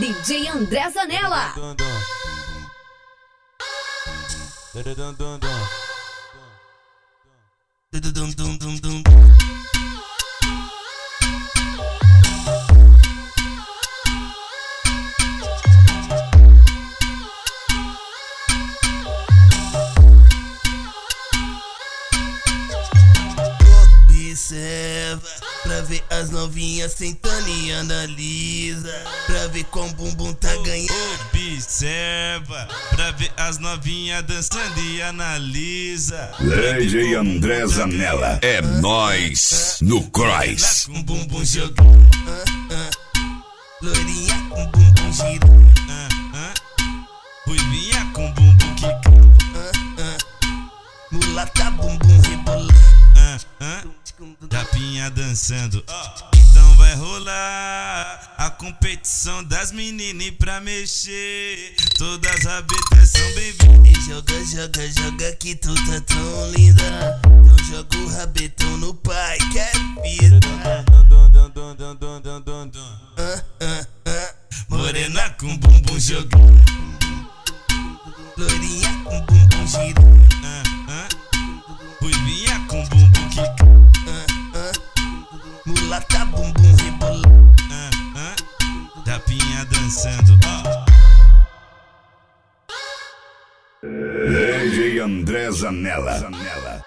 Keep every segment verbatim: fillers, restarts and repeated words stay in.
D J André Zanella. Observa pra ver as novinhas sentando e analisa pra ver como o bumbum tá ganhando. Observa pra ver as novinhas dançando e analisa. D J André Zanella. É nóis no Cross. Com bumbum jogando, ah, ah. Loirinha com bumbum girando, ah, ah. Ruivinha com bumbum quicando, ah, ah. Mulata bumbum rebolando, ah, ah. Japinha dançando, oh. Então vai rolar a competição das meninas pra mexer. Todas as rabetas são bem-vindas. Joga, joga, joga que tu tá tão linda. Então joga o rabetão no pai, que é vida. Ah, ah, ah. Morena com bumbum jogando, loirinha com bumbum girando, ah, ah. Ruivinha com bumbum quicando, mulata bumbum rebolando, ah, ah. Japinha dançando, oh. D J André Zanella. Zanella.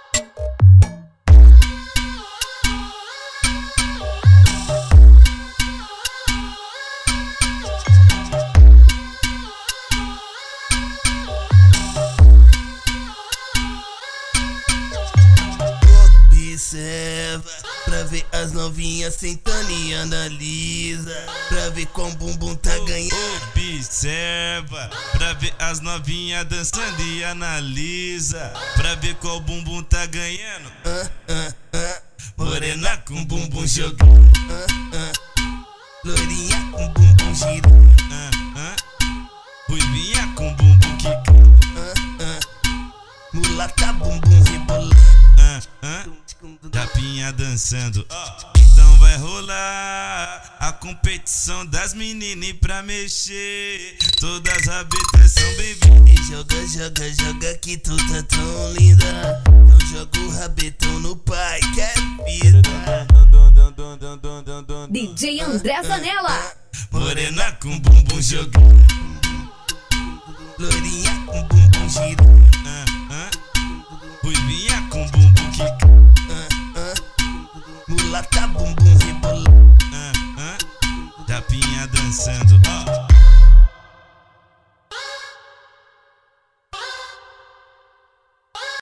Observa pra ver as novinhas sentando e analisa pra ver como o bumbum tá ganhando. Observa pra ver as novinhas dançando e analisa pra ver qual bumbum tá ganhando. Ah, ah, ah. Morena com bumbum jogando, ah, ah. Loirinha com bumbum girando, ah, ah. Ruivinha com bumbum quicando, ah, ah. Mulata bumbum rebolando, ah, ah. Japinha dançando, oh. Então vai rolar a competição das meninas pra mexer. Todas as rabetas são bem-vindas. Joga, joga, joga que tu tá tão linda. Então joga o rabetão no pai, que é vida. D J André Zanella. Morena com bumbum jogando, loirinha com bumbum girando, ah, ah. Ruivinha com bumbum quicando, mulata bumbum rebolando, ah, ah. Japinha dançando, oh.